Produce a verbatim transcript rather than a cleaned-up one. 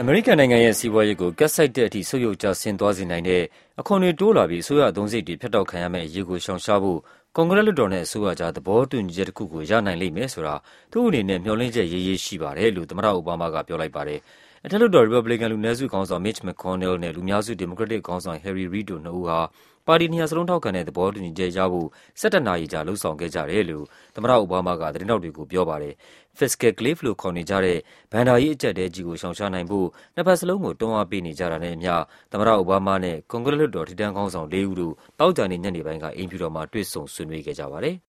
အမေရိကန်နိုင်ငံရဲ့စီးပွားရေးကိုကက်ဆိုက်တဲ့အထိဆုတ်ယုတ်ကျဆင်းသွားစေနိုင်တဲ့အခွန်တွေတိုးလာပြီးအစိုးရအသုံးစရိတ်တွေဖြတ်တောက်ခံရမယ့်အရေးကိုရှောင်ရှားဖို့ကွန်ဂရက်လွှတ်တော်နဲ့အစိုးရကြားသဘောတူညီချက်တစ်ခုကိုရနိုင်လိမ့်မယ်ဆိုတာသူ့အနေနဲ့မျှော်လင့်ချက်ရေးရေးရှိပါတယ်လို့သမ္မတအိုဘားမားကပြောလိုက်ပါတယ်။အထက်လွှတ်တော် Republican လူနည်းစုခေါင်းဆောင် Mitch McConnell နဲ့လူများစု Democratic ခေါင်းဆောင် Harry Reid တို့နှစ်ဦးဟာပါတီနှစ်ရပ်စလုံးထောက်ခံတဲ့သဘောတူညီချက်ရဖို့၁၁နာရီကြာလုပ်ဆောင်ခဲ့ကြတယ်လို့သမ္မတအိုဘားမားကသတင်းထောက်တွေကိုပြောပါတယ်။ Fiscal Cliff လို့ခေါ်နေကြတဲ့ဘဏ္ဍာရေးအကျပ်အတည်းကြီးကိုရှောင်ရှားနိုင်ဖို့နှစ်ဘက်စလုံးကိုတွန်းအားပေးနေကြတာနဲ့အမျှသမ္မတအိုဘားမားနဲ့ကွန်ဂရက်လွှတ်တော်ထိပ်တန်းခေါင်းဆောင်လေးဦးတို့သောကြာနေ့ညနေပိုင်းကအိမ်ဖြူတော်မှာတွေ့ဆုံဆွေးနွေးခဲ့ကြပါတယ်